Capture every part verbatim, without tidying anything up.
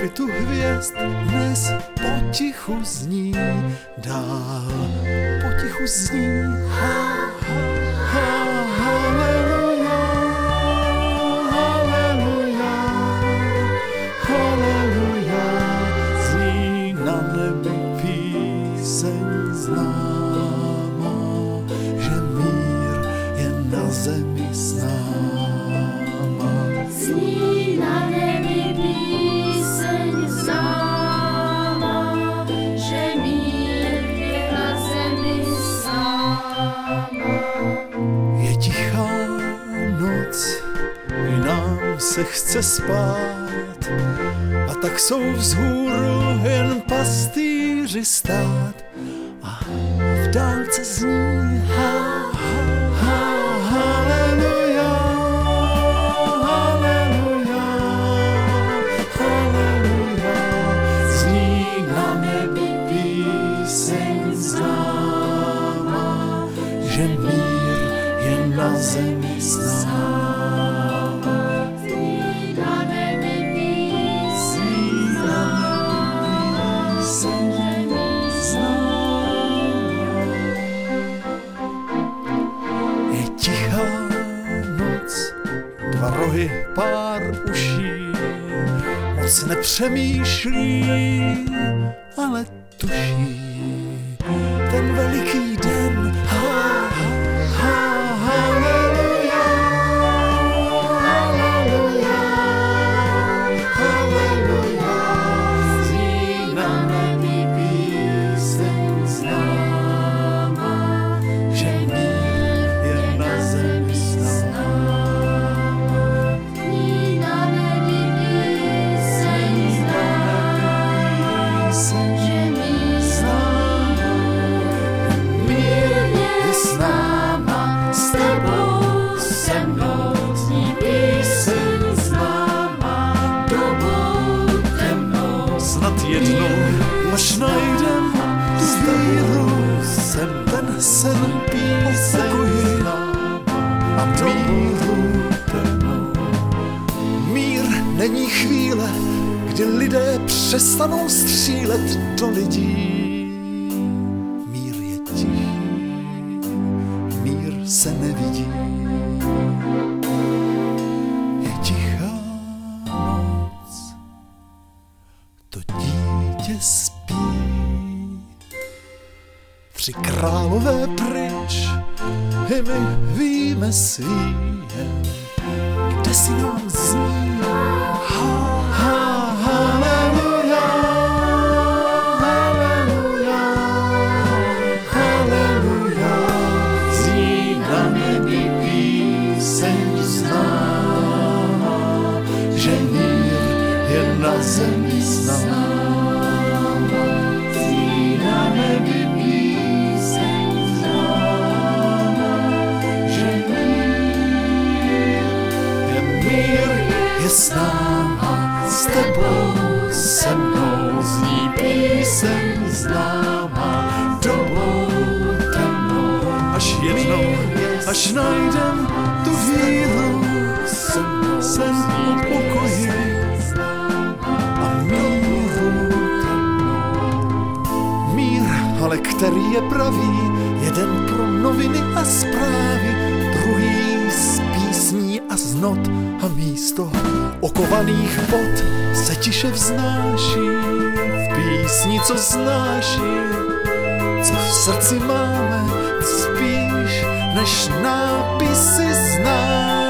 svitu hvězd dnes potichu zní, dál potichu zní. Ha, ha, ha, haleluja, haleluja, haleluja. Zní na nebi píseň známá, že mír je na zemi s náma. Zní na nebi píseň známá, že mír je na zemi s náma. Je tichá noc, i nám se chce spát, a tak jsou vzhůru jen pastýři stát. A v dálce zní ha, ha, ha, haleluja, haleluja, haleluja. Zní na nebi píseň známá, že mír je na zemi s náma. Zní na nebi píseň známá, že mír s náma. Je tichá noc, dva rohy, pár uší, moc nepřemýšlí, ale tuší. Ten veliký den, ha, ha, haleluja, haleluja, haleluja. Zní na nebi píseň známá, že mír je na zemi s náma. Zní na nebi píseň známá, že mír s náma. Mír je s náma, s tebou, se mnou. Zní píseň známá, dobou temnou. Snad jednou, až najdem tu víru, jsem ten sen píseň a míru temnou. Mír není chvíle, kdy lidé přestanou střílet do lidí. Mír je tichý, mír se nevidí. Je tichá noc, to dítě spí. Tři králové pryč, i my víme svým, kde si nám zní. Ha, ha, haleluja, haleluja, haleluja. Zní na nebi píseň známá, že mír je na zemi s náma. Zní na nebi píseň známá, že mír je s náma, s tebou, se mnou. Zní píseň známá, dobou temnou. Až jednou, až najdem tu víru, sen o pokoji a míru temnou. Mír, ale který je pravý, jeden pro noviny a zprávy, druhý z písní a z not, a místo okovaných bod se tiše vznáší v písni, co znáší, co v srdci máme, spíš než nápisy známe.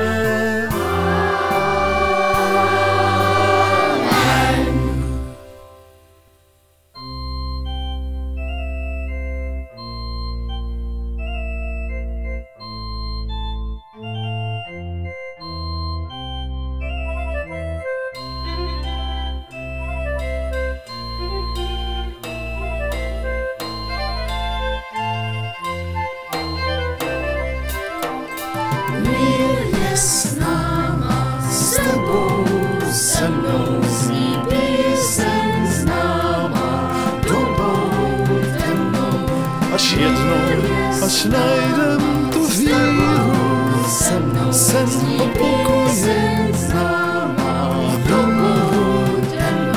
Mír je s náma, s tebou, se mnou. Zní píseň známá, dobou temnou. Až jednou, až najdem tu víru, se mnou. Sen o pokoji známá, dobou temnou.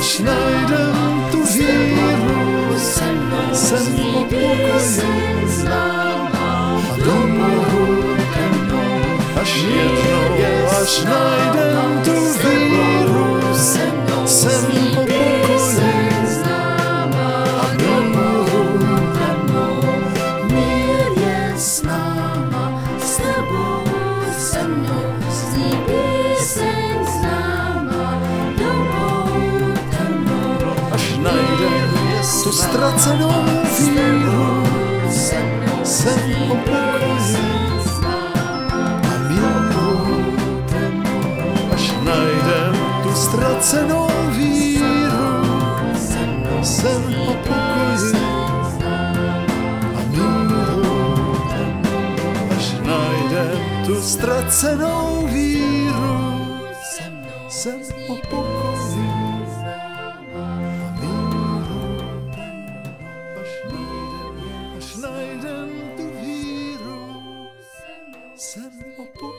až najdem tu víru, sen o pokoji a domů, až jednou, až najdem tu víru, sen o pokoji a domů, mír je s náma, s tebou, se mnou, zní píseň známa, domů temnou. až najdem tu ztracenou víru, sen o pokoji a míru, až najdem tu ztracenou víru, sen o pokoji a míru, až najdem tu ztracenou víru, sen o pokoji a míru, až najdem, až najdem tu víru, sen o pokoji.